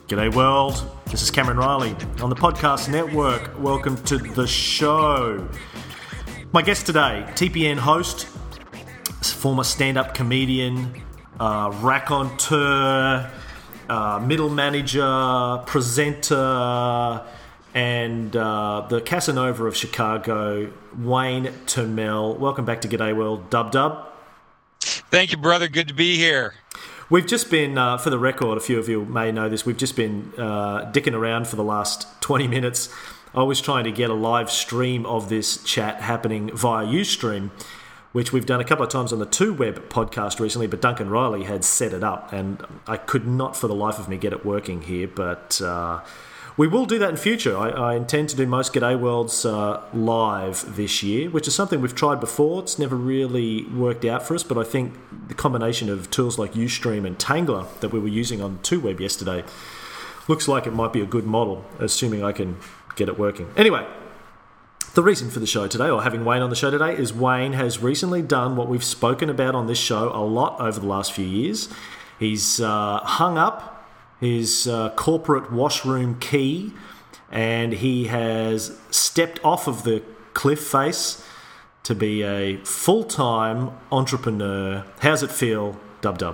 G'day world, this is Cameron Riley on the Podcast Network. Welcome to the show. My guest today, TPN host, former stand-up comedian, raconteur, middle manager, presenter, and the Casanova of Chicago, Wayne Turmel. Welcome back to G'day World, Dub. Thank you, brother. Good to be here. We've just been, for the record, a few of you may know this, we've just been dicking around for the last 20 minutes. I was trying to get a live stream of this chat happening via Ustream, which we've done a couple of times on the 2Web podcast recently, but Duncan Riley had set it up, and I could not for the life of me get it working here, but we will do that in future. I intend to do most G'day Worlds live this year, which is something we've tried before. It's never really worked out for us, but I think the combination of tools like Ustream and Tangler that we were using on 2Web yesterday looks like it might be a good model, assuming I can get it working. Anyway, the reason for the show today, or having Wayne on the show today, is Wayne has recently done what we've spoken about on this show a lot over the last few years. He's hung up his corporate washroom key, and he has stepped off of the cliff face to be a full-time entrepreneur. How's it feel, Dub?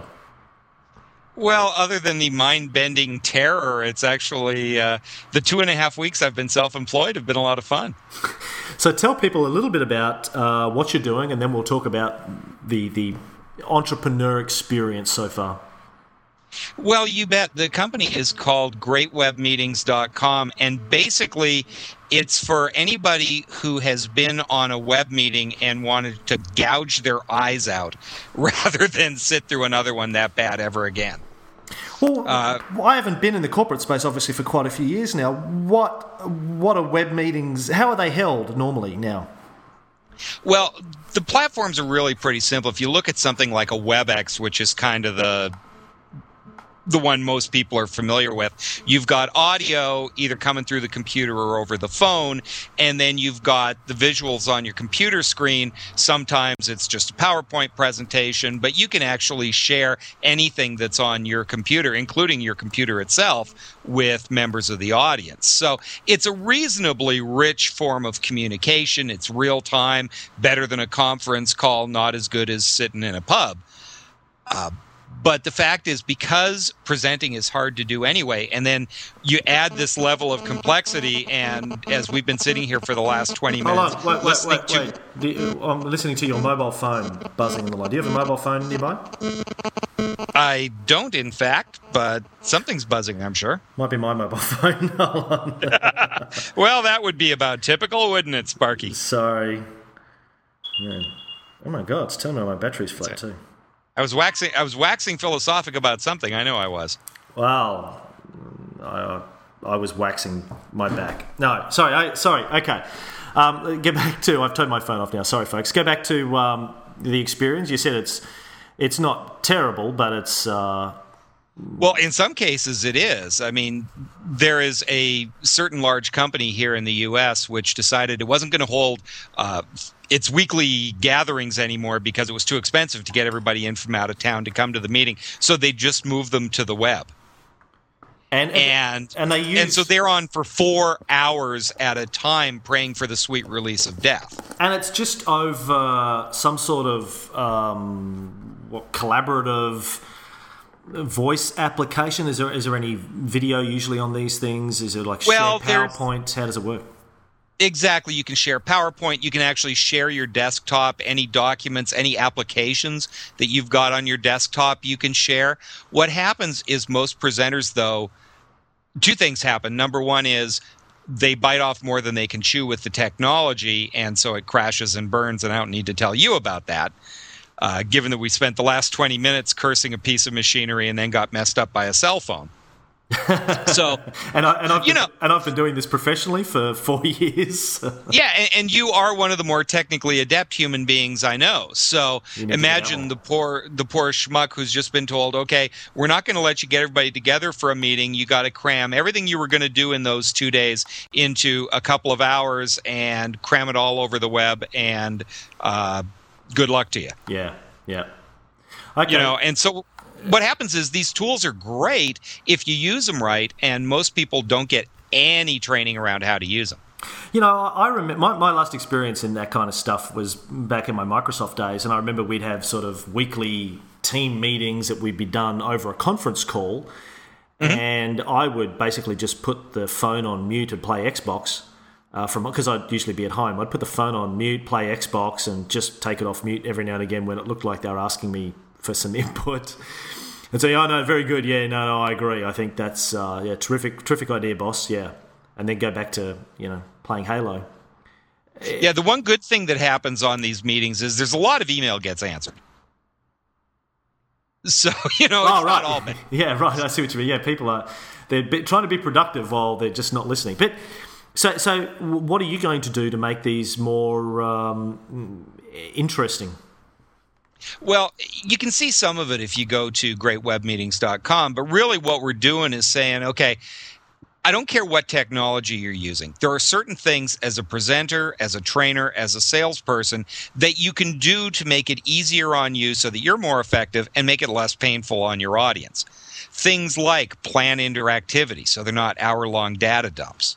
Well, other than the mind-bending terror, it's actually the 2.5 weeks I've been self-employed have been a lot of fun. So tell people a little bit about what you're doing, and then we'll talk about the entrepreneur experience so far. Well, you bet. The company is called GreatWebMeetings.com, and basically it's for anybody who has been on a web meeting and wanted to gouge their eyes out rather than sit through another one that bad ever again. Well, I haven't been in the corporate space, obviously, for quite a few years now. What are web meetings? How are they held normally now? Well, the platforms are really pretty simple. If you look at something like a WebEx, which is kind of the one most people are familiar with, you've got audio either coming through the computer or over the phone, and then you've got the visuals on your computer screen. Sometimes it's just a PowerPoint presentation, but you can actually share anything that's on your computer, including your computer itself, with members of the audience. So it's a reasonably rich form of communication. It's real time, better than a conference call, not as good as sitting in a pub. But the fact is, because presenting is hard to do anyway, and then you add this level of complexity, and as we've been sitting here for the last 20 minutes... Hold on, wait. I'm listening to your mobile phone buzzing on the line. Do you have a mobile phone nearby? I don't, in fact, but something's buzzing, I'm sure. Might be my mobile phone. Hold on. Well, that would be about typical, wouldn't it, Sparky? Sorry. Man. Oh my God, it's telling me my battery's flat too. I was waxing philosophic about something. I know I was. Wow. I was waxing my back. No, sorry. Okay. Get back to... I've turned my phone off now. Sorry, folks. Go back to the experience. You said it's not terrible, but it's... Well, in some cases it is. I mean, there is a certain large company here in the U.S. which decided it wasn't going to hold its weekly gatherings anymore because it was too expensive to get everybody in from out of town to come to the meeting. So they just moved them to the web. And so they're on for 4 hours at a time praying for the sweet release of death. And it's just over some sort of collaborative voice application. Is there any video usually on these things? Is it like share PowerPoint? How does it work? Exactly. You can share PowerPoint. You can actually share your desktop, any documents, any applications that you've got on your desktop you can share. What happens is most presenters, though, two things happen. Number one is they bite off more than they can chew with the technology, and so it crashes and burns, and I don't need to tell you about that. Given that we spent the last 20 minutes cursing a piece of machinery and then got messed up by a cell phone. So, I've been doing this professionally for 4 years. Yeah, and you are one of the more technically adept human beings I know. So imagine the poor schmuck who's just been told, okay, we're not going to let you get everybody together for a meeting. You got to cram everything you were going to do in those 2 days into a couple of hours and cram it all over the web, and good luck to you. Yeah. Okay. And so what happens is these tools are great if you use them right, and most people don't get any training around how to use them. I remember my last experience in that kind of stuff was back in my Microsoft days, and I remember we'd have sort of weekly team meetings that would be done over a conference call, and I would basically just put the phone on mute and play Xbox because I'd usually be at home. I'd put the phone on mute, play Xbox, and just take it off mute every now and again when it looked like they were asking me for some input. And say, oh, no, very good. Yeah, no, I agree. I think that's, terrific idea, boss. Yeah. And then go back to, playing Halo. Yeah, the one good thing that happens on these meetings is there's a lot of email gets answered. So, it's not all bad. Yeah, right. I see what you mean. Yeah, people they're trying to be productive while they're just not listening. But so what are you going to do to make these more interesting? Well, you can see some of it if you go to greatwebmeetings.com, but really what we're doing is saying, okay, I don't care what technology you're using. There are certain things as a presenter, as a trainer, as a salesperson that you can do to make it easier on you so that you're more effective and make it less painful on your audience. Things like plan interactivity so they're not hour-long data dumps.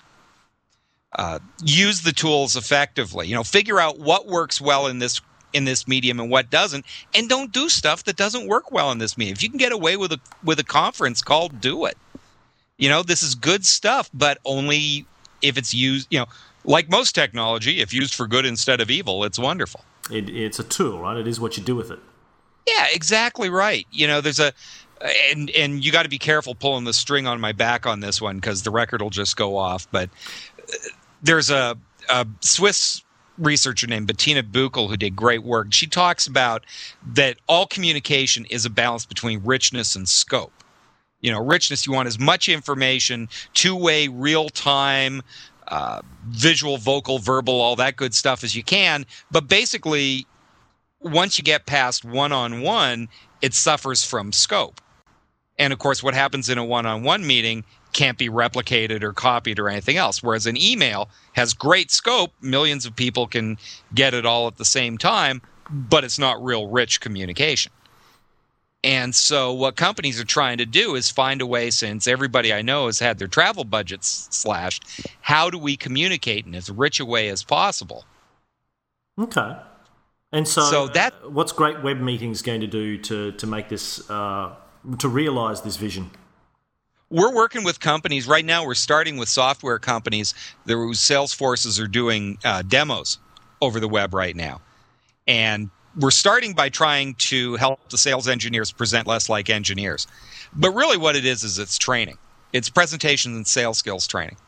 Use the tools effectively. Figure out what works well in this medium and what doesn't, and don't do stuff that doesn't work well in this medium. If you can get away with a conference call, do it. This is good stuff, but only if it's used, like most technology, if used for good instead of evil, it's wonderful. It's a tool, right? It is what you do with it. Yeah, exactly right. There's and you got to be careful pulling the string on my back on this one because the record will just go off. But there's a Swiss researcher named Bettina Buchel who did great work. She talks about that all communication is a balance between richness and scope. Richness, you want as much information, two-way, real-time, visual, vocal, verbal, all that good stuff as you can. But basically, once you get past one-on-one, it suffers from scope. And, of course, what happens in a one-on-one meeting can't be replicated or copied or anything else. Whereas an email has great scope. Millions of people can get it all at the same time, but it's not real rich communication. And so what companies are trying to do is find a way, since everybody I know has had their travel budgets slashed, how do we communicate in as rich a way as possible? Okay. And so what's Great Web Meetings going to do to make this, to realize this vision? We're working with companies. Right now we're starting with software companies whose sales forces are doing demos over the web right now. And we're starting by trying to help the sales engineers present less like engineers. But really what it is it's training. It's presentation and sales skills training.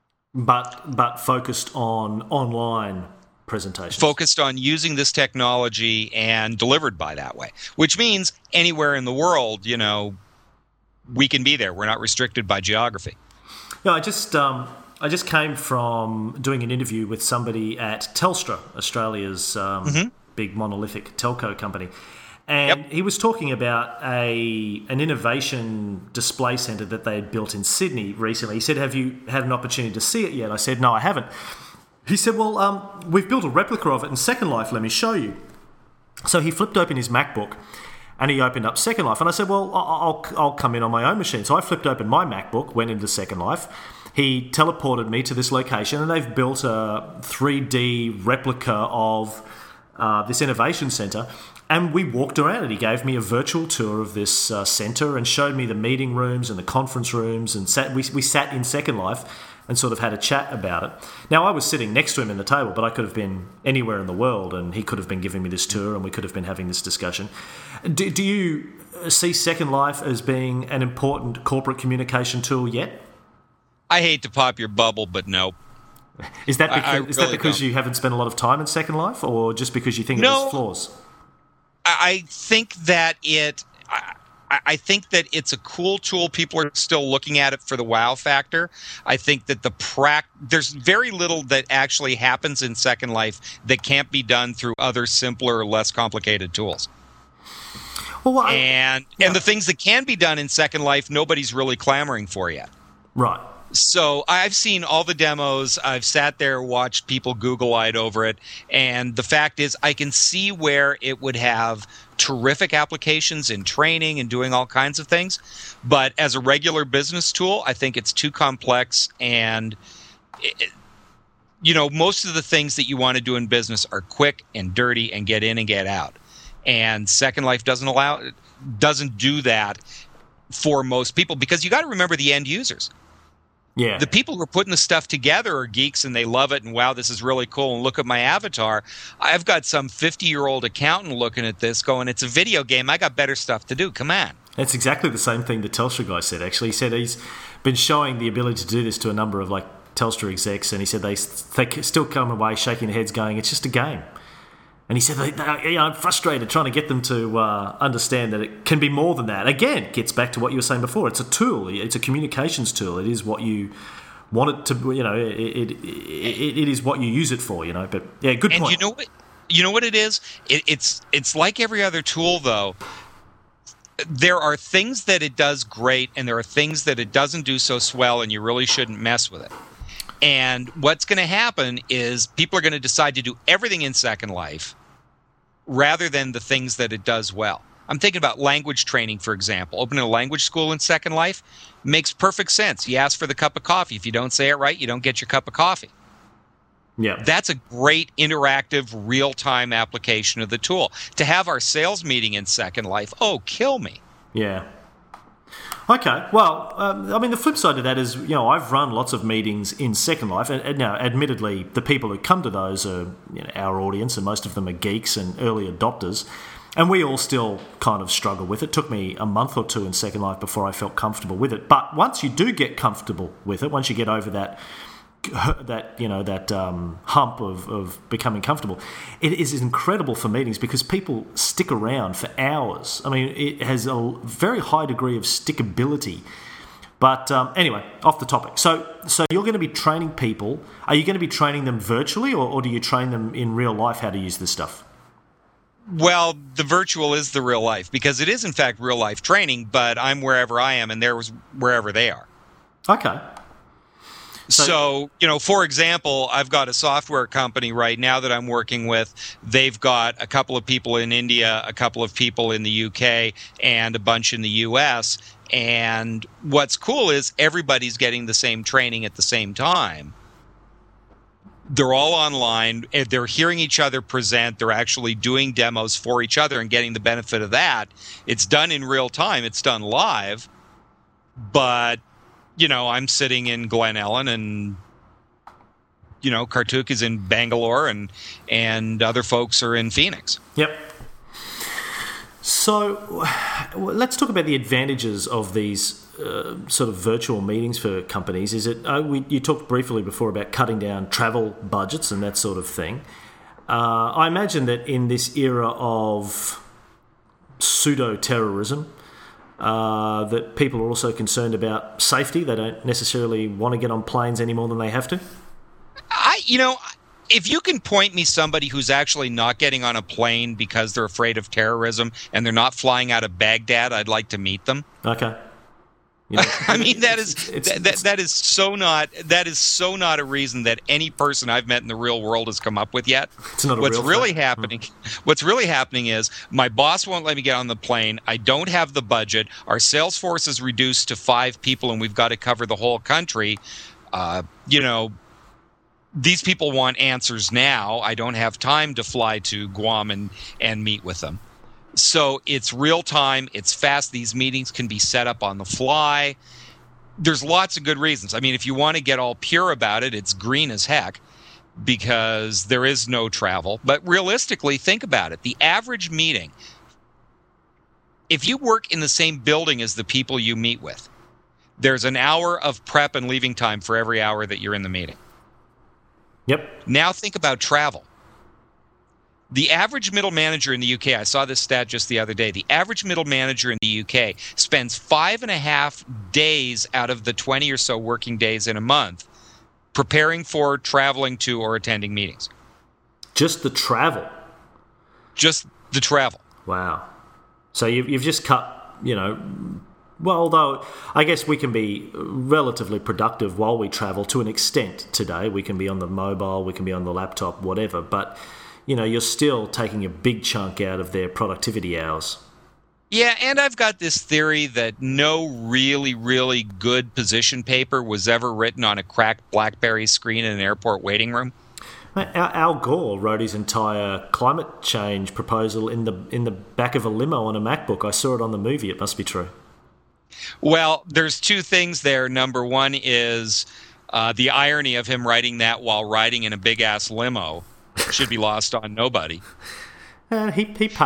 But focused on online presentations. Focused on using this technology and delivered by that way. Which means anywhere in the world, we can be there. We're not restricted by geography. Yeah, I just came from doing an interview with somebody at Telstra, Australia's big monolithic telco company. And he was talking about an innovation display centre that they had built in Sydney recently. He said, have you had an opportunity to see it yet? I said, no, I haven't. He said, well, we've built a replica of it in Second Life. Let me show you. So he flipped open his MacBook and he opened up Second Life. And I said, well, I'll come in on my own machine. So I flipped open my MacBook, went into Second Life. He teleported me to this location and they've built a 3D replica of this innovation centre, and we walked around it. He gave me a virtual tour of this centre and showed me the meeting rooms and the conference rooms, and we sat in Second Life and sort of had a chat about it. Now, I was sitting next to him in the table, but I could have been anywhere in the world, and he could have been giving me this tour, and we could have been having this discussion. Do you see Second Life as being an important corporate communication tool yet? I hate to pop your bubble, but no. Is that because you haven't spent a lot of time in Second Life, or just because you think it has flaws? I think that I think that it's a cool tool. People are still looking at it for the wow factor. I think that there's very little that actually happens in Second Life that can't be done through other simpler or less complicated tools. Well, and the things that can be done in Second Life, nobody's really clamoring for yet. Right. So I've seen all the demos. I've sat there, watched people Google-eyed over it. And the fact is, I can see where it would have terrific applications in training and doing all kinds of things. But as a regular business tool, I think it's too complex. And, most of the things that you want to do in business are quick and dirty and get in and get out. And Second Life doesn't do that for most people, because you got to remember the end users. Yeah. The people who are putting the stuff together are geeks and they love it, and wow, this is really cool, and look at my avatar. I've got some 50-year-old accountant looking at this going, it's a video game, I got better stuff to do, come on. That's exactly the same thing the Telstra guy said, actually. He said he's been showing the ability to do this to a number of Telstra execs, and he said they still come away shaking their heads going, it's just a game. And he said, I'm frustrated trying to get them to understand that it can be more than that. Again, it gets back to what you were saying before. It's a tool. It's a communications tool. It is what you want it to, it is what you use it for, But, yeah, good point. And you know what it is? It's like every other tool, though. There are things that it does great, and there are things that it doesn't do so well, and you really shouldn't mess with it. And what's going to happen is people are going to decide to do everything in Second Life rather than the things that it does well. I'm thinking about language training, for example. Opening a language school in Second Life makes perfect sense. You ask for the cup of coffee. If you don't say it right, you don't get your cup of coffee. Yeah. That's a great interactive, real-time application of the tool. To have our sales meeting in Second Life, kill me. Yeah. Okay, well, the flip side of that is, I've run lots of meetings in Second Life, and now, admittedly, the people who come to those are our audience, and most of them are geeks and early adopters, and we all still kind of struggle with it. It took me a month or two in Second Life before I felt comfortable with it, but once you do get comfortable with it, once you get over that hump of becoming comfortable, it is incredible for meetings because people stick around for hours. I mean, it has a very high degree of stickability. But anyway, off the topic. So you're going to be training people. Are you going to be training them virtually, or do you train them in real life how to use this stuff? Well, the virtual is the real life, because it is in fact real life training, but I'm wherever I am and they're wherever they are. Okay. So, for example, I've got a software company right now that I'm working with. They've got a couple of people in India, a couple of people in the UK, and a bunch in the US. And what's cool is everybody's getting the same training at the same time. They're all online. They're hearing each other present. They're actually doing demos for each other and getting the benefit of that. It's done in real time. It's done live. But I'm sitting in Glen Ellen, and Kartuk is in Bangalore, and other folks are in Phoenix. Yep. So let's talk about the advantages of these sort of virtual meetings for companies. Is it? You talked briefly before about cutting down travel budgets and that sort of thing. I imagine that in this era of pseudo-terrorism, that people are also concerned about safety. They don't necessarily want to get on planes any more than they have to. If you can point me somebody who's actually not getting on a plane because they're afraid of terrorism and they're not flying out of Baghdad, I'd like to meet them. Okay. I mean, that is so not a reason that any person I've met in the real world has come up with yet. It's not What's really happening is my boss won't let me get on the plane. I don't have the budget. Our sales force is reduced to 5 people, and we've got to cover the whole country. These people want answers now. I don't have time to fly to Guam and meet with them. So it's real time, it's fast. These meetings can be set up on the fly. There's lots of good reasons. I mean, if you want to get all pure about it, it's green as heck because there is no travel. But realistically, think about it. The average meeting, if you work in the same building as the people you meet with, there's an hour of prep and leaving time for every hour that you're in the meeting. Yep. Now think about travel. The average middle manager in the UK, I saw this stat just the other day, the average middle manager in the UK spends 5.5 days out of the 20 or so working days in a month preparing for traveling to or attending meetings. Just the travel? Just the travel. Wow. So you've just cut, Well, although I guess we can be relatively productive while we travel to an extent today. We can be on the mobile, we can be on the laptop, whatever. But, you're still taking a big chunk out of their productivity hours. Yeah, and I've got this theory that no really, really good position paper was ever written on a cracked BlackBerry screen in an airport waiting room. Al Gore wrote his entire climate change proposal in the back of a limo on a MacBook. I saw it on the movie. It must be true. Well, there's two things there. Number one is the irony of him writing that while riding in a big-ass limo should be lost on nobody. He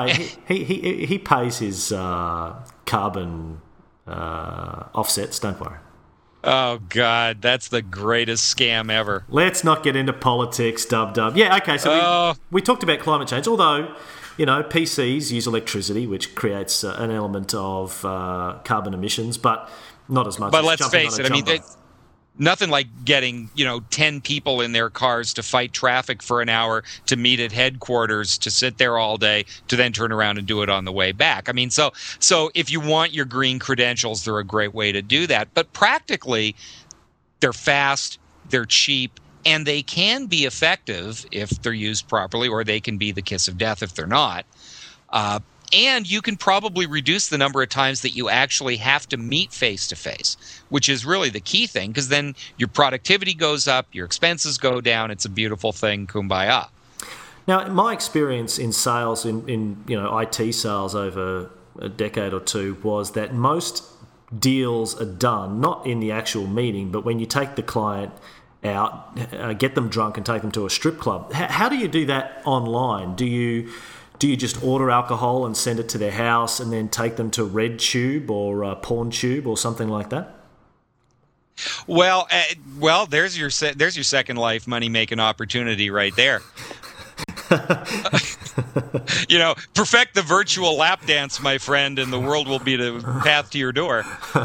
pays his carbon offsets, don't worry. Oh, God, that's the greatest scam ever. Let's not get into politics, dub. Yeah, okay, so we talked about climate change, although, PCs use electricity, which creates an element of carbon emissions, but not as much. But let's face it, nothing like getting, 10 people in their cars to fight traffic for an hour, to meet at headquarters, to sit there all day, to then turn around and do it on the way back. I mean, so if you want your green credentials, they're a great way to do that. But practically, they're fast, they're cheap, and they can be effective if they're used properly, or they can be the kiss of death if they're not. And you can probably reduce the number of times that you actually have to meet face-to-face, which is really the key thing, because then your productivity goes up, your expenses go down. It's a beautiful thing. Kumbaya. Now, my experience in sales, in IT sales over a decade or two, was that most deals are done not in the actual meeting, but when you take the client out, get them drunk and take them to a strip club. How do you do that online? Do you just order alcohol and send it to their house and then take them to RedTube or PornTube or something like that? Well, there's your Second Life money-making opportunity right there. Perfect the virtual lap dance, my friend, and the world will be the path to your door.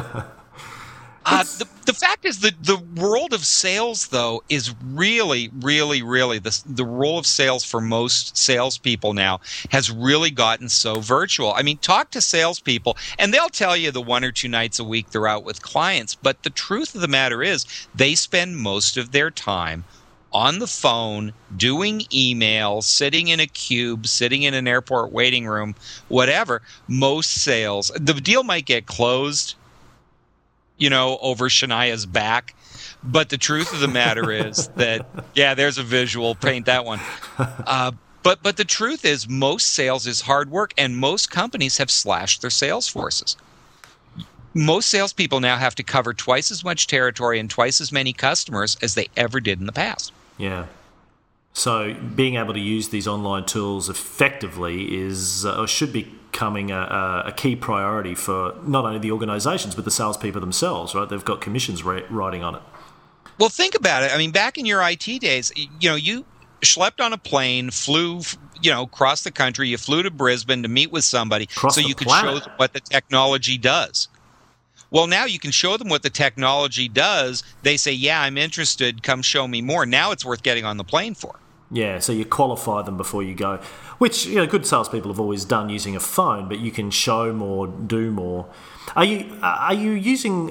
The fact is that the world of sales, though, is really, really, really the role of sales for most salespeople now has really gotten so virtual. I mean, talk to salespeople, and they'll tell you the 1 or 2 nights a week they're out with clients. But the truth of the matter is they spend most of their time on the phone, doing emails, sitting in a cube, sitting in an airport waiting room, whatever. Most sales, the deal might get closed, over Shania's back. But the truth of the matter is that, there's a visual, paint that one. But the truth is most sales is hard work, and most companies have slashed their sales forces. Most salespeople now have to cover twice as much territory and twice as many customers as they ever did in the past. Yeah. So being able to use these online tools effectively is or should be becoming a key priority for not only the organizations but the salespeople themselves, right? They've got commissions riding on it. Well, think about it. I mean, back in your IT days, you schlepped on a plane, flew, across the country. You flew to Brisbane to meet with somebody so you could show them what the technology does. Well, now you can show them what the technology does. They say, yeah, I'm interested. Come show me more. Now it's worth getting on the plane for. Yeah, so you qualify them before you go, which good salespeople have always done using a phone, but you can show more, do more. Are you using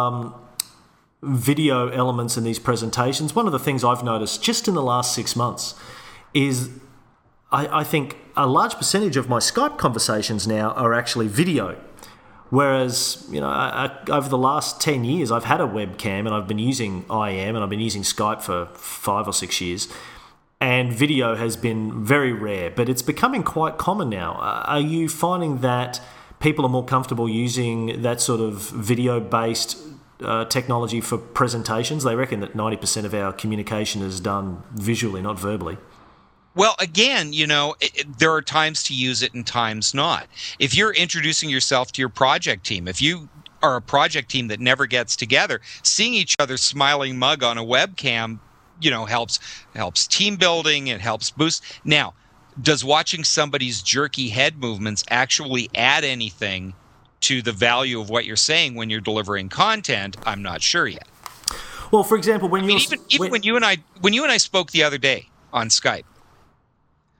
video elements in these presentations? One of the things I've noticed just in the last 6 months is I think a large percentage of my Skype conversations now are actually video. Whereas, over the last 10 years, I've had a webcam and I've been using IM and I've been using Skype for 5 or 6 years. And video has been very rare, but it's becoming quite common now. Are you finding that people are more comfortable using that sort of video-based technology for presentations? They reckon that 90% of our communication is done visually, not verbally. Well, again, there are times to use it and times not. If you're introducing yourself to your project team, if you are a project team that never gets together, seeing each other's smiling mug on a webcam, helps team building, it helps boost. Now, does watching somebody's jerky head movements actually add anything to the value of what you're saying when you're delivering content? I'm not sure yet. Well, for example, when you when you and I spoke the other day on Skype,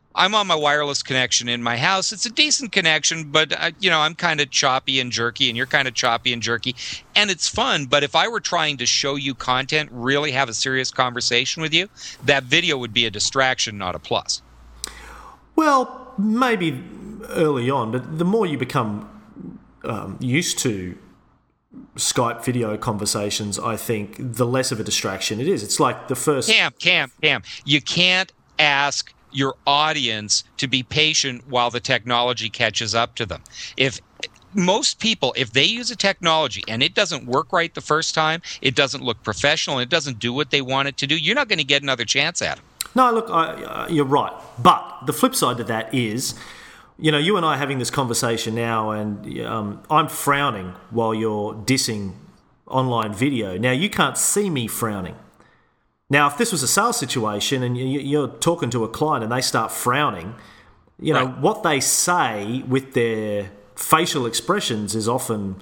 I'm on my wireless connection in my house. It's a decent connection, but I'm kind of choppy and jerky, and you're kind of choppy and jerky, and it's fun. But if I were trying to show you content, really have a serious conversation with you, that video would be a distraction, not a plus. Well, maybe early on, but the more you become used to Skype video conversations, I think the less of a distraction it is. It's like the first... Cam, you can't ask your audience to be patient while the technology catches up to them. If most people, if they use a technology and it doesn't work right the first time, it doesn't look professional, and it doesn't do what they want it to do, you're not going to get another chance at it. No, look, you're right. But the flip side to that is, you and I are having this conversation now, and I'm frowning while you're dissing online video. Now, you can't see me frowning. Now, if this was a sales situation and you're talking to a client and they start frowning, Right. what they say with their facial expressions is often,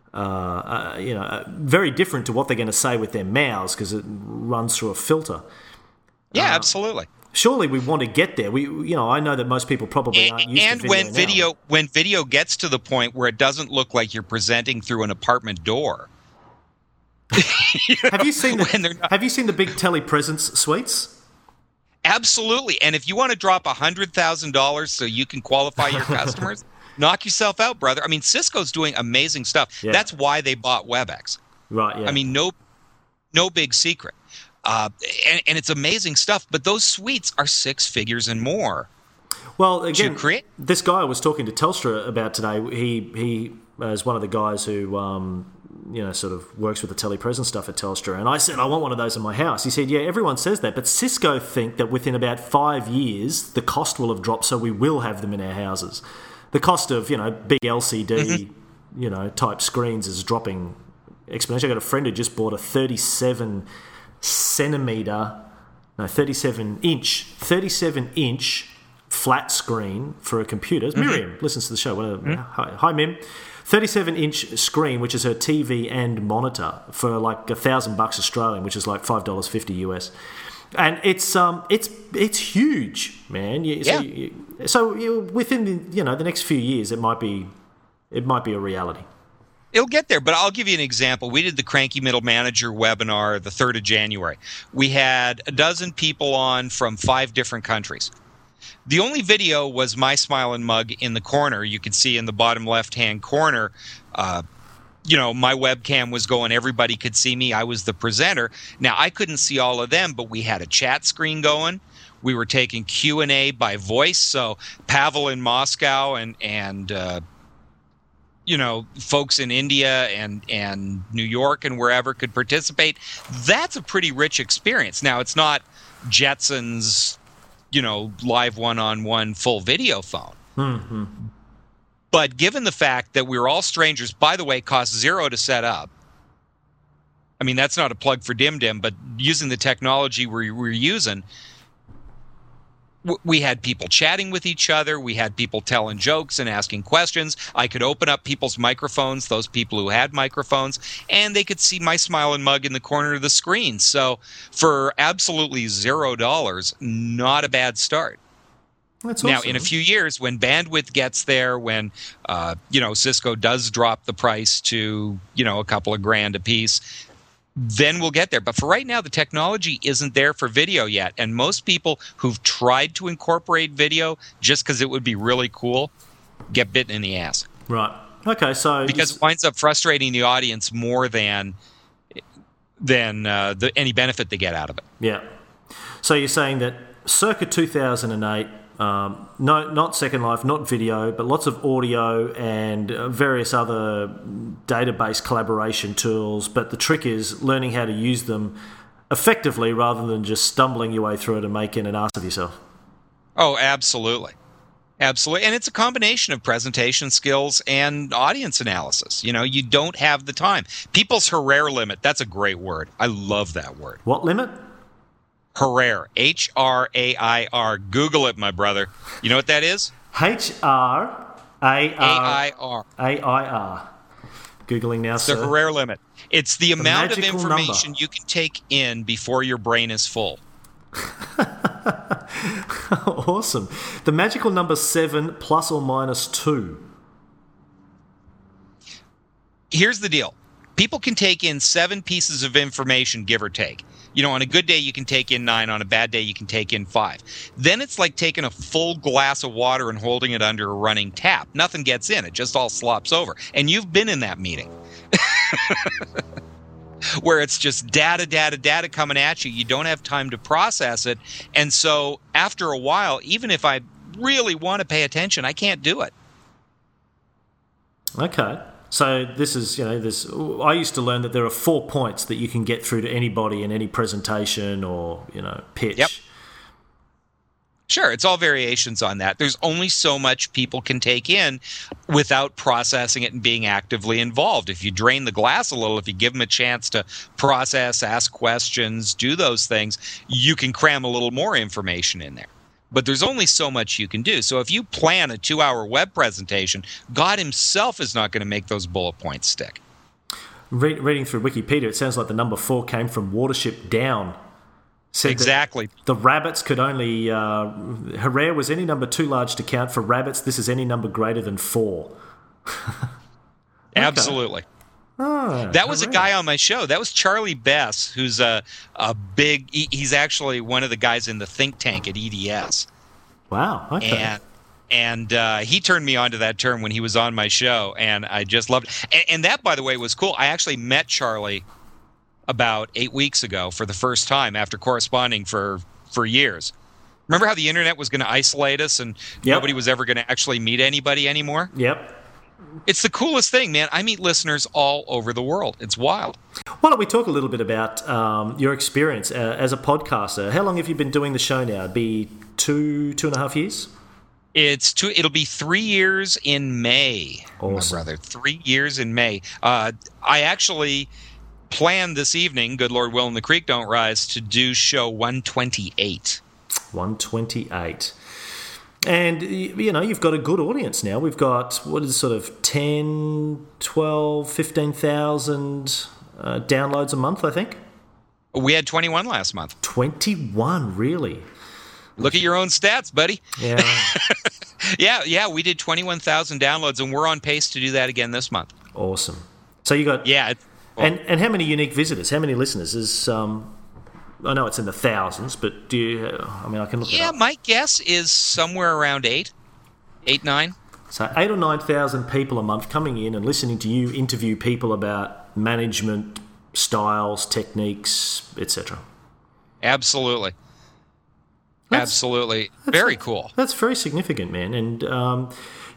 very different to what they're going to say with their mouths because it runs through a filter. Yeah, absolutely. Surely we want to get there. I know that most people probably aren't used to video now. when video gets to the point where it doesn't look like you're presenting through an apartment door. Have you seen the big telepresence suites? Absolutely. And if you want to drop $100,000 so you can qualify your customers, knock yourself out, brother. I mean, Cisco's doing amazing stuff. Yeah. That's why they bought WebEx. Right. Yeah. I mean, no big secret. And it's amazing stuff. But those suites are six figures and more. Well, again, this guy I was talking to Telstra about today, he is one of the guys who sort of works with the telepresence stuff at Telstra. And I said, I want one of those in my house. He said, yeah, everyone says that, but Cisco think that within about 5 years, the cost will have dropped, so we will have them in our houses. The cost of, big LCD, type screens is dropping exponentially. I got a friend who just bought a 37 inch flat screen for a computer. It's Miriam listens to the show. Hi, Mim. 37-inch screen, which is her TV and monitor, for like $1,000 Australian, which is like $5.50 US, and it's huge, man. So within the next few years, it might be a reality. It'll get there, but I'll give you an example. We did the Cranky Middle Manager webinar the 3rd of January. We had a dozen people on from 5 different countries. The only video was my smiling mug in the corner. You can see in the bottom left-hand corner, my webcam was going. Everybody could see me. I was the presenter. Now, I couldn't see all of them, but we had a chat screen going. We were taking Q&A by voice. So Pavel in Moscow and folks in India and New York and wherever could participate. That's a pretty rich experience. Now, it's not Jetson's live one-on-one full video phone. Mm-hmm. But given the fact that we were all strangers, by the way, it cost $0 to set up. I mean, that's not a plug for DimDim, but using the technology we're using, we had people chatting with each other. We had people telling jokes and asking questions. I could open up people's microphones, those people who had microphones, and they could see my smiling mug in the corner of the screen. So for absolutely $0, not a bad start. That's awesome. Now, in a few years, when bandwidth gets there, when Cisco does drop the price to a couple of grand a piece, then we'll get there. But for right now, the technology isn't there for video yet. And most people who've tried to incorporate video just because it would be really cool get bitten in the ass. Right. Okay. So because it winds up frustrating the audience more than any benefit they get out of it. Yeah. So you're saying that circa 2008, not Second Life, not video, but lots of audio and various other database collaboration tools. But the trick is learning how to use them effectively rather than just stumbling your way through it and making an ass of yourself. Oh, absolutely. Absolutely. And it's a combination of presentation skills and audience analysis. You don't have the time. People's Herrera limit, that's a great word. I love that word. What limit? Herrera, H-R-A-I-R. Google it, my brother. You know what that is? H-R-A-R-A-I-R. Googling now, sir. The Herrera limit. It's the amount of information you can take in before your brain is full. Awesome. The magical number 7 plus or minus 2. Here's the deal. People can take in 7 pieces of information, give or take. You know, on a good day, you can take in 9. On a bad day, you can take in 5. Then it's like taking a full glass of water and holding it under a running tap. Nothing gets in. It just all slops over. And you've been in that meeting. Where it's just data coming at you. You don't have time to process it. And so after a while, even if I really want to pay attention, I can't do it. Okay. So this is, I used to learn that there are 4 points that you can get through to anybody in any presentation or, pitch. Yep. Sure, it's all variations on that. There's only so much people can take in without processing it and being actively involved. If you drain the glass a little, if you give them a chance to process, ask questions, do those things, you can cram a little more information in there. But there's only so much you can do. So if you plan a 2-hour web presentation, God himself is not going to make those bullet points stick. Reading through Wikipedia, it sounds like the number 4 came from Watership Down. Said exactly. The rabbits could only... Herrera was any number too large to count. For rabbits, this is any number greater than 4. Okay. Absolutely. That was a guy on my show. That was Charlie Bess, who's a big... He's actually one of the guys in the think tank at EDS. Wow, okay. And he turned me on to that term when he was on my show, and I just loved it. And that, by the way, was cool. I actually met Charlie about 8 weeks ago for the first time after corresponding for years. Remember how the internet was going to isolate us and nobody was ever going to actually meet anybody anymore? Yep. It's the coolest thing, man. I meet listeners all over the world. It's wild. Why don't we talk a little bit about your experience as a podcaster? How long have you been doing the show now? It'd be 2.5 years? It'll be 3 years in May. Awesome. My brother. 3 years in May. I actually planned this evening, good Lord willing the creek don't rise, to do show 128. 128. And, you've got a good audience now. We've got, what is sort of 10, 12, 15,000 downloads a month, I think? We had 21 last month. 21, really? Look at your own stats, buddy. Yeah. Yeah, we did 21,000 downloads, and we're on pace to do that again this month. Awesome. So you got... Yeah. And how many unique visitors? How many listeners? I know it's in the thousands, but do you... I can look it up. Yeah, my guess is somewhere around 8, 9. So 8 or 9,000 people a month coming in and listening to you interview people about management, styles, techniques, etc. Absolutely. Absolutely. Very cool. That's very significant, man. And,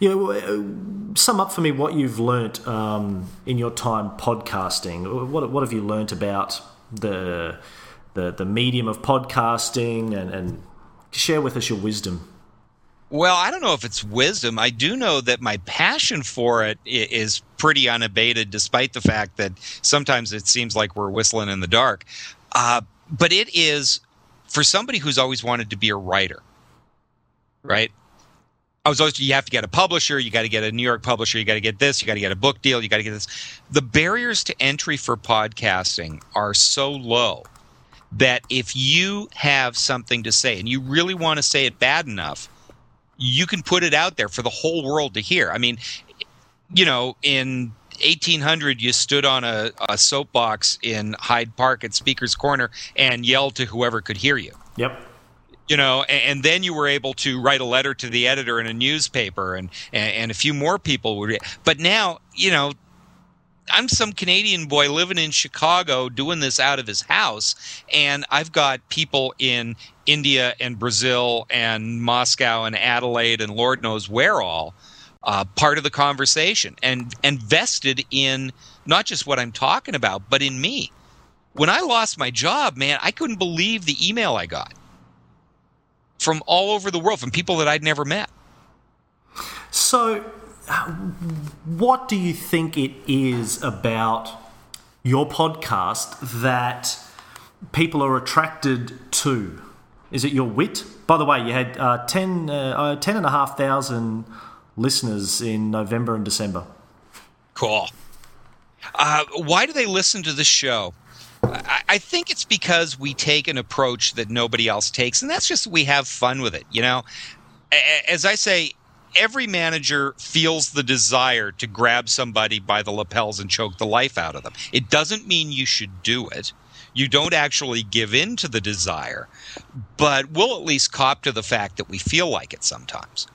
sum up for me what you've learnt in your time podcasting. What have you learnt about the medium of podcasting and share with us your wisdom? Well, I don't know if it's wisdom. I do know that my passion for it is pretty unabated, despite the fact that sometimes it seems like we're whistling in the dark. But it is, for somebody who's always wanted to be a writer, right? You have to get a publisher, you got to get a New York publisher, you got to get this, you got to get a book deal, you got to get this. The barriers to entry for podcasting are so low that if you have something to say and you really want to say it bad enough, you can put it out there for the whole world to hear. I mean, in 1800, you stood on a soapbox in Hyde Park at Speaker's Corner and yelled to whoever could hear you. Yep. And then you were able to write a letter to the editor in a newspaper, and a few more people would. But now, I'm some Canadian boy living in Chicago doing this out of his house, and I've got people in India and Brazil and Moscow and Adelaide and Lord knows where all part of the conversation and vested in not just what I'm talking about, but in me. When I lost my job, man, I couldn't believe the email I got from all over the world, from people that I'd never met. So, what do you think it is about your podcast that people are attracted to? Is it your wit? By the way, you had 10,500 listeners in November and December. Cool. Why do they listen to this show? I think it's because we take an approach that nobody else takes, and that's just we have fun with it. As I say, every manager feels the desire to grab somebody by the lapels and choke the life out of them. It doesn't mean you should do it. You don't actually give in to the desire, but we'll at least cop to the fact that we feel like it sometimes.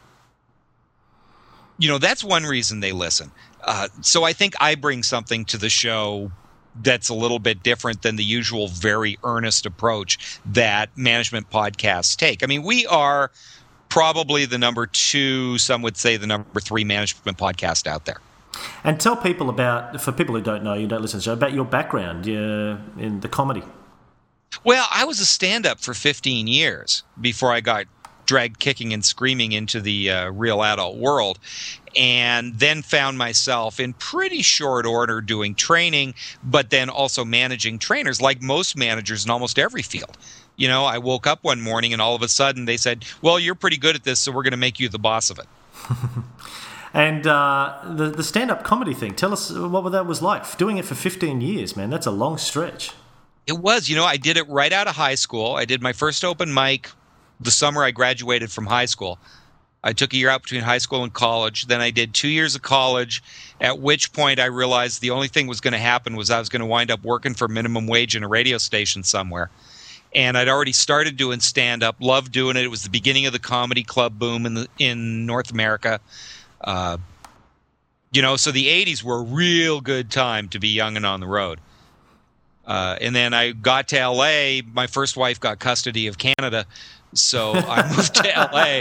That's one reason they listen. So I think I bring something to the show that's a little bit different than the usual very earnest approach that management podcasts take. I mean, we are probably the number 2, some would say the number 3 management podcast out there. And tell people for people who don't know, you don't listen to the show, about your background in the comedy. Well, I was a stand-up for 15 years before I got dragged kicking and screaming into the real adult world, and then found myself in pretty short order doing training, but then also managing trainers like most managers in almost every field. I woke up one morning and all of a sudden they said, well, you're pretty good at this, so we're going to make you the boss of it. And the stand-up comedy thing, tell us what that was like. Doing it for 15 years, man, that's a long stretch. It was. I did it right out of high school. I did my first open mic the summer I graduated from high school. I took a year out between high school and college. Then I did 2 years of college, at which point I realized the only thing was going to happen was I was going to wind up working for minimum wage in a radio station somewhere. And I'd already started doing stand-up, loved doing it. It was the beginning of the comedy club boom in North America. So the 80s were a real good time to be young and on the road. And then I got to L.A. My first wife got custody of Canada, so I moved to L.A.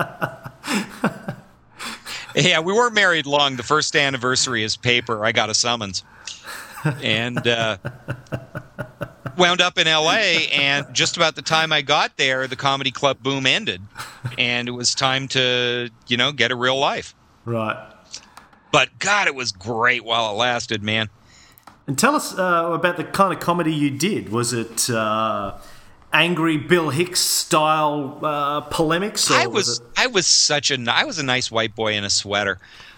Yeah, we weren't married long. The first anniversary is paper. I got a summons. And wound up in L.A., and just about the time I got there, the comedy club boom ended. And it was time to, get a real life. Right. But, God, it was great while it lasted, man. And tell us about the kind of comedy you did. Was it angry Bill Hicks style polemics? Or I was a nice white boy in a sweater.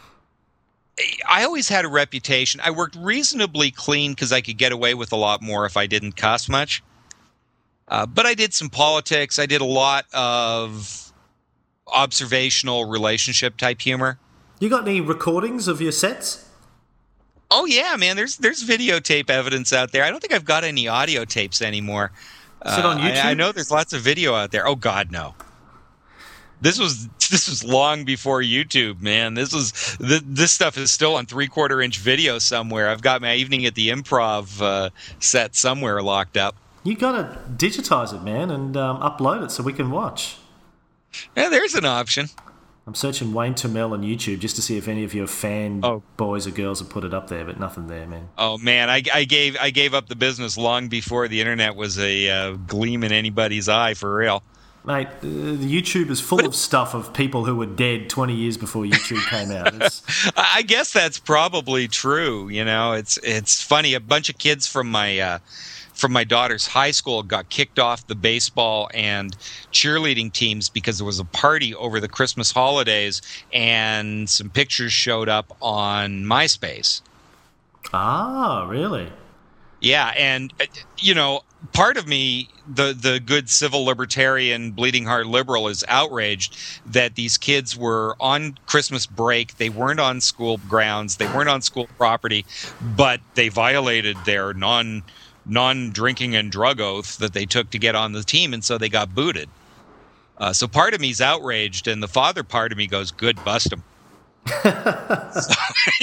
I always had a reputation. I worked reasonably clean because I could get away with a lot more if I didn't cuss much. But I did some politics. I did a lot of observational relationship type humor. You got any recordings of your sets? Oh yeah, man. There's videotape evidence out there. I don't think I've got any audio tapes anymore. Is it on YouTube? I know there's lots of video out there. Oh God, no. This was long before YouTube, man. This stuff is still on 3/4-inch video somewhere. I've got my Evening at the Improv set somewhere locked up. You got to digitize it, man, and upload it so we can watch. Yeah, there's an option. I'm searching Wayne Turmel on YouTube just to see if any of your fan boys or girls have put it up there, but nothing there, man. Oh man, I gave up the business long before the internet was a gleam in anybody's eye, for real. Mate, the YouTube is full of stuff of people who were dead 20 years before YouTube came out. I guess that's probably true. It's funny. A bunch of kids from my daughter's high school got kicked off the baseball and cheerleading teams because there was a party over the Christmas holidays, and some pictures showed up on MySpace. Ah, really? Yeah, and part of me, the good civil libertarian, bleeding heart liberal, is outraged that these kids were on Christmas break. They weren't on school grounds. They weren't on school property, but they violated their non-drinking and drug oath that they took to get on the team, and so they got booted. So part of me's outraged, and the father part of me goes, "Good, bust them." So,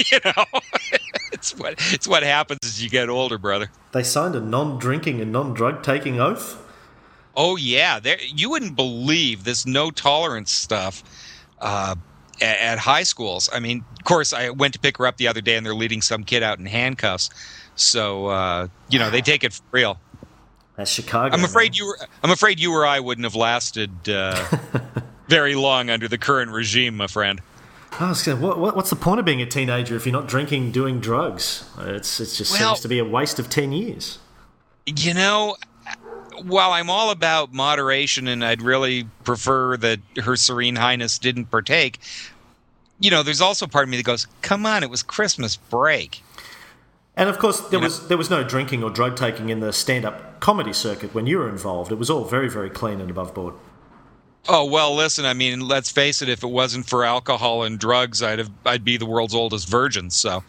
it's what happens as you get older, brother. They signed a non-drinking and non-drug taking oath? Oh yeah, you wouldn't believe this no tolerance stuff at high schools. I mean, of course, I went to pick her up the other day, and they're leading some kid out in handcuffs. So they take it for real. That's Chicago. I'm afraid you or I wouldn't have lasted very long under the current regime, my friend. I was going, what's the point of being a teenager if you're not drinking, doing drugs? It seems to be a waste of 10 years. While I'm all about moderation, and I'd really prefer that Her Serene Highness didn't partake, there's also part of me that goes, come on, it was Christmas break. And of course, there was no drinking or drug taking in the stand-up comedy circuit when you were involved. It was all very, very clean and above board. Oh, well, listen, I mean, let's face it, if it wasn't for alcohol and drugs, I'd be the world's oldest virgin. So,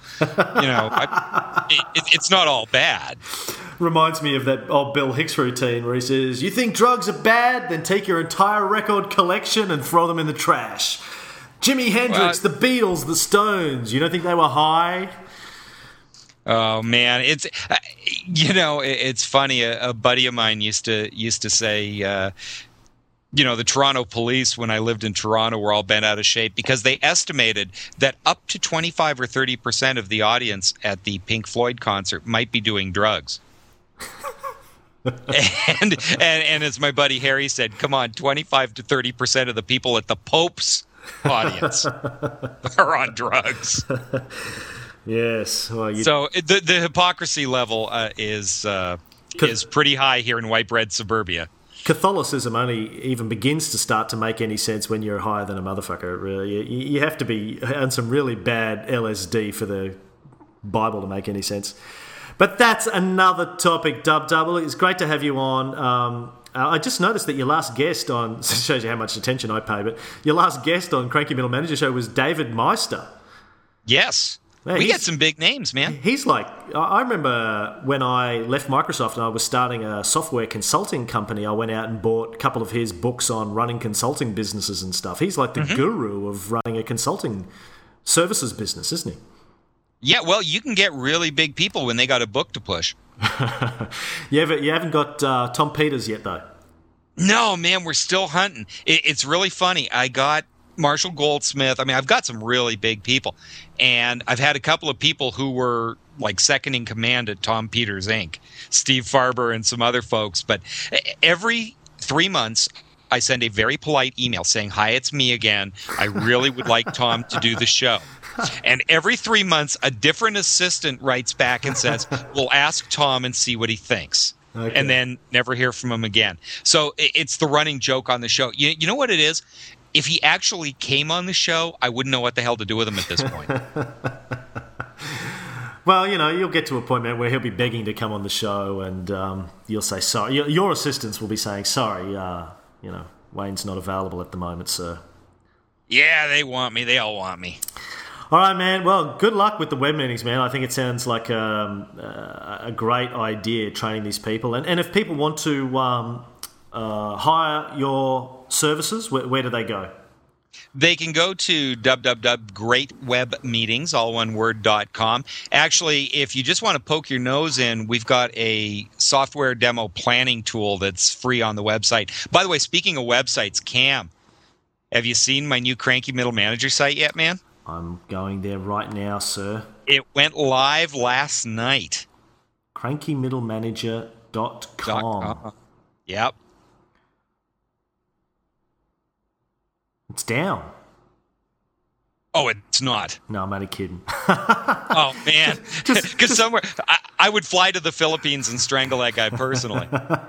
it's not all bad. Reminds me of that old Bill Hicks routine where he says, "You think drugs are bad? Then take your entire record collection and throw them in the trash." Jimi Hendrix, the Beatles, the Stones, you don't think they were high? Oh man, it's funny. A buddy of mine used to say, the Toronto police, when I lived in Toronto, were all bent out of shape because they estimated that up to 25 or 30% of the audience at the Pink Floyd concert might be doing drugs. and as my buddy Harry said, come on, 25 to 30% of the people at the Pope's audience are on drugs. Yes. Well, so the hypocrisy level is pretty high here in white bread suburbia. Catholicism only even begins to start to make any sense when you're higher than a motherfucker. Really, you have to be on some really bad LSD for the Bible to make any sense. But that's another topic, Dub Double. It's great to have you on. I just noticed that your last guest on shows you how much attention I pay. But your last guest on Cranky Middle Manager Show was David Meister. Yes. Man, we get some big names, man. He's like, I remember when I left Microsoft and I was starting a software consulting company, I went out and bought a couple of his books on running consulting businesses and stuff. He's like the guru of running a consulting services business, isn't he? Yeah, well, you can get really big people when they got a book to push. You haven't got Tom Peters yet, though. No, man, we're still hunting. It's really funny. I got Marshall Goldsmith. I mean, I've got some really big people. And I've had a couple of people who were like second in command at Tom Peters Inc., Steve Farber and some other folks. But every 3 months, I send a very polite email saying, "Hi, it's me again. I really would like Tom to do the show." And every 3 months, a different assistant writes back and says, "We'll ask Tom and see what he thinks." Okay. And then never hear from him again. So it's the running joke on the show. You know what it is? If he actually came on the show, I wouldn't know what the hell to do with him at this point. Well, you'll get to a point, man, where he'll be begging to come on the show and you'll say sorry. Your assistants will be saying, "Sorry, Wayne's not available at the moment, sir." Yeah, they want me. They all want me. All right, man. Well, good luck with the web meetings, man. I think it sounds like a great idea, training these people. And if people want to hire your services, where do they go? They can go to www.greatwebmeetings, all one word.com. Actually, if you just want to poke your nose in, we've got a software demo planning tool that's free on the website. By the way, speaking of websites, Cam, have you seen my new Cranky Middle Manager site yet, man? I'm going there right now, sir. It went live last night. crankymiddlemanager.com. Yep. It's down. Oh, it's not. No, I'm only kidding. Oh, man. Because somewhere, I would fly to the Philippines and strangle that guy personally.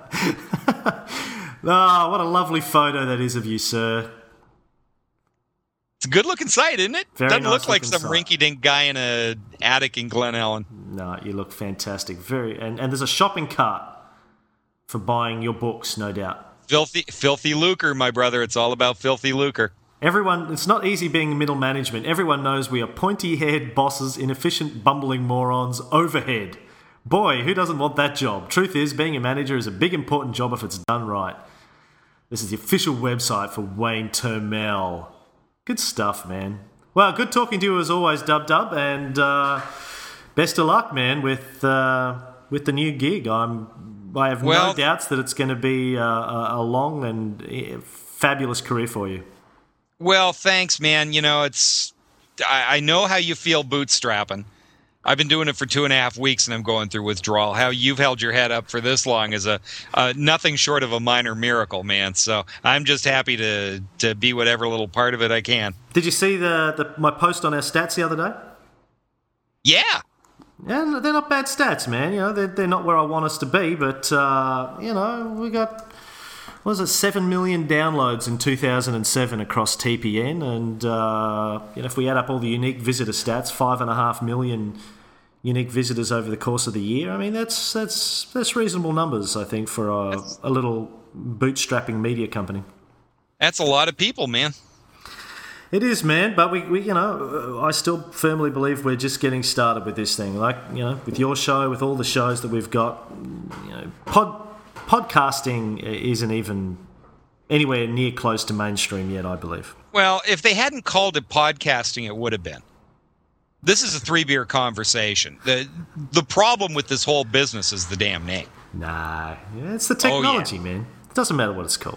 Oh, what a lovely photo that is of you, sir. It's a good-looking site, isn't it? Very Doesn't nice look like some site. rinky-dink guy in an attic in Glen Ellen. No, you look fantastic. And there's a shopping cart for buying your books, no doubt. Filthy lucre, my brother. It's all about filthy lucre. It's not easy being middle management. Everyone knows we are pointy-haired bosses, inefficient, bumbling morons, overhead. Boy, who doesn't want that job? Truth is, being a manager is a big, important job if it's done right. This is the official website for Wayne Termel. Good stuff, man. Well, good talking to you as always, Dub, and best of luck, man, with the new gig. I have no doubts that it's going to be a long and fabulous career for you. Well, thanks, man. I know how you feel bootstrapping. I've been doing it for 2.5 weeks and I'm going through withdrawal. How you've held your head up for this long is a nothing short of a minor miracle, man. So I'm just happy to be whatever little part of it I can. Did you see my post on our stats the other day? Yeah. Yeah, they're not bad stats, man. They're not where I want us to be, but we got 7 million downloads in 2007 across TPN, and if we add up all the unique visitor stats, 5.5 million unique visitors over the course of the year. I mean, that's reasonable numbers, I think, for a little bootstrapping media company. That's a lot of people, man. It is, man, but we I still firmly believe we're just getting started with this thing. Like, with your show, with all the shows that we've got, podcasting isn't even anywhere near close to mainstream yet, I believe. Well, if they hadn't called it podcasting, it would have been. This is a 3-beer conversation. The problem with this whole business is the damn name. Nah, it's the technology, man. It doesn't matter what it's called.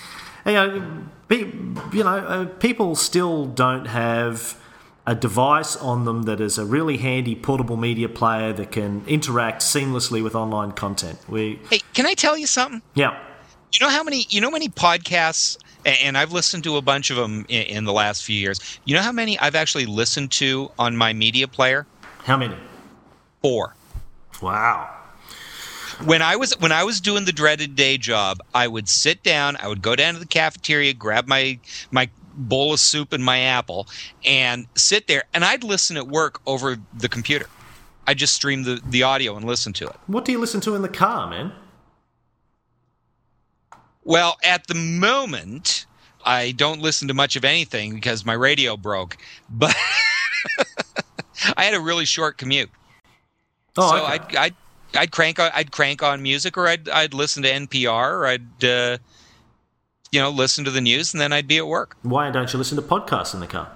People still don't have a device on them that is a really handy portable media player that can interact seamlessly with online content. Hey, can I tell you something? Yeah. You know how many podcasts, and I've listened to a bunch of them in the last few years. You know how many I've actually listened to on my media player? How many? 4. Wow. When I was doing the dreaded day job, I would sit down, I would go down to the cafeteria, grab my bowl of soup and my apple, and sit there, and I'd listen at work over the computer. I'd just stream the audio and listen to it. What do you listen to in the car, man? Well, at the moment, I don't listen to much of anything because my radio broke, but I had a really short commute. Oh, so okay. I'd crank on music, or I'd listen to NPR, or I'd listen to the news, and then I'd be at work. Why don't you listen to podcasts in the car?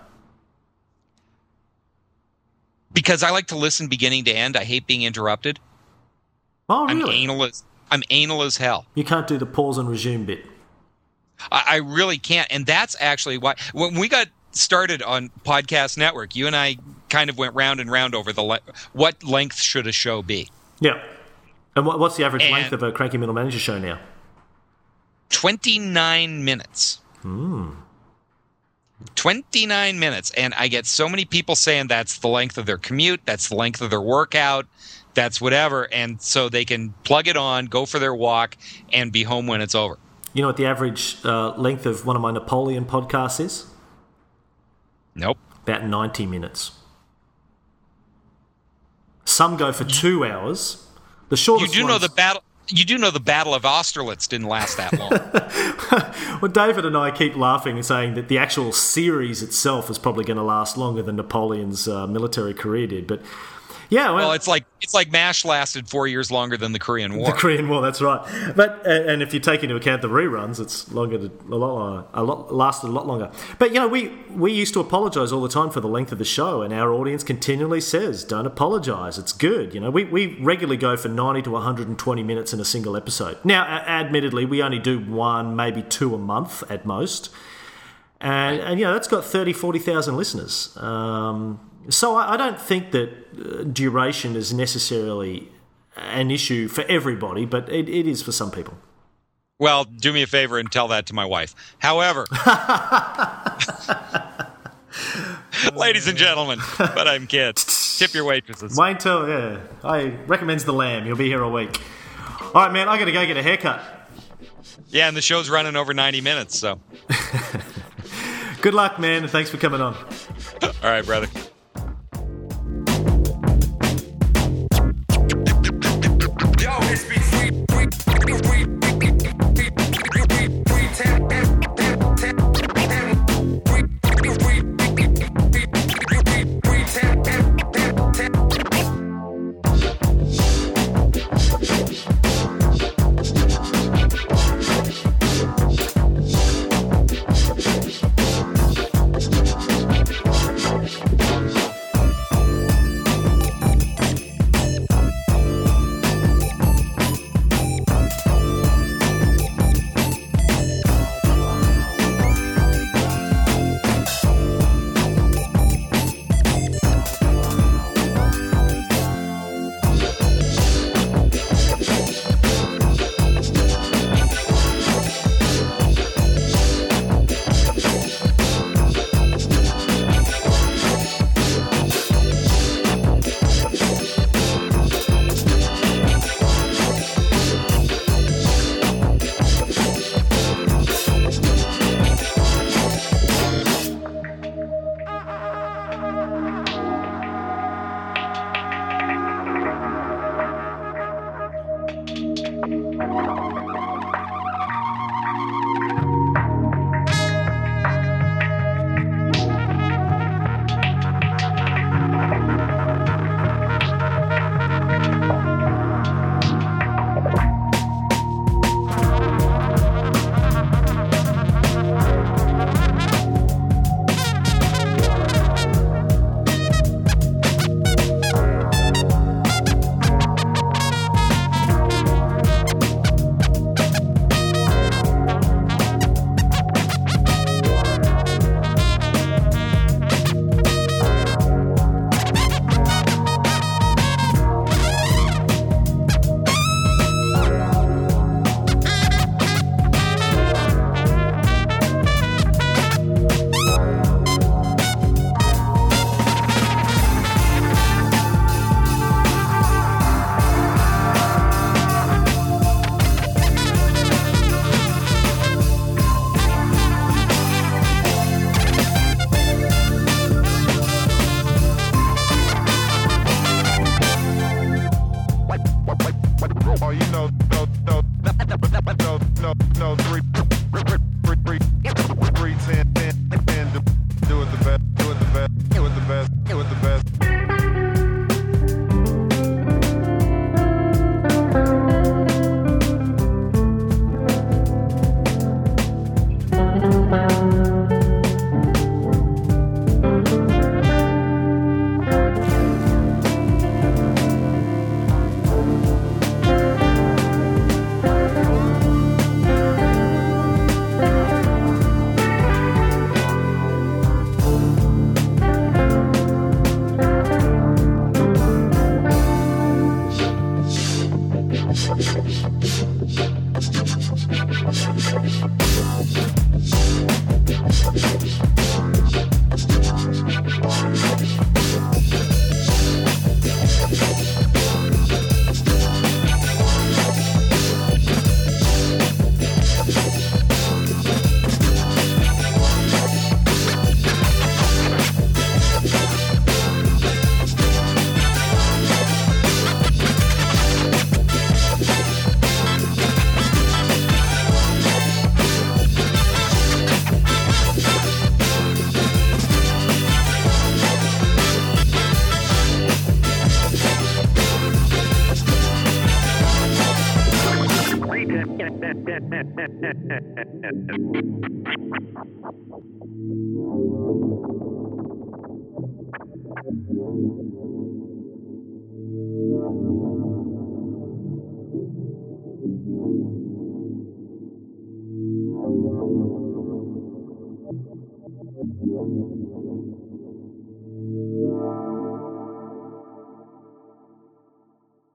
Because I like to listen beginning to end. I hate being interrupted. Oh, really? I'm anal as hell. You can't do the pause and resume bit. I really can't, and that's actually why when we got started on Podcast Network, you and I kind of went round and round over what length should a show be. Yeah. And what's the average length of a Cranky Middle Manager show now? 29 minutes. 29 minutes. And I get so many people saying that's the length of their commute, that's the length of their workout, that's whatever. And so they can plug it on, go for their walk, and be home when it's over. You know what the average length of one of my Napoleon podcasts is? Nope. About 90 minutes. Some go for 2 hours. The shortest You do know the Battle of Austerlitz didn't last that long. Well, David and I keep laughing and saying that the actual series itself is probably going to last longer than Napoleon's military career did. But yeah, well, it's like MASH lasted 4 years longer than the Korean War. The Korean War, that's right. But and if you take into account the reruns, it's lasted a lot longer. But we used to apologise all the time for the length of the show, and our audience continually says, "Don't apologise, it's good." We regularly go for 90 to 120 minutes in a single episode. Now, admittedly, we only do 1, maybe 2 a month at most, and that's got 30,000-40,000 listeners. So I don't think that duration is necessarily an issue for everybody, but it is for some people. Well, do me a favor and tell that to my wife. However, ladies and gentlemen, but I'm kids. Tip your waitresses. Wait until, I recommends the lamb. You'll be here a week. All right, man, I got to go get a haircut. Yeah, and the show's running over 90 minutes, so. Good luck, man, and thanks for coming on. All right, brother.